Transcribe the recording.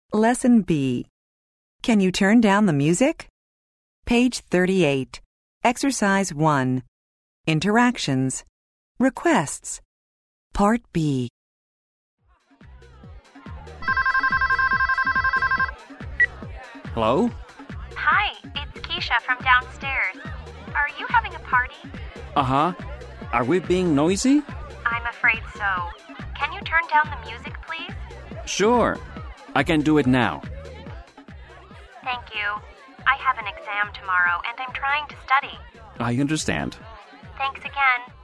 Lesson B. Can you turn down the music? Page 38. Exercise 1. Interactions. Requests. Part B. Hello? Hi, it's Keisha from downstairs. Are you having a party? Uh-huh. Are we being noisy? I'm afraid so. Can you turn down the music, please? Sure. I can do it now. Thank you. I have an exam tomorrow and I'm trying to study. I understand. Thanks again.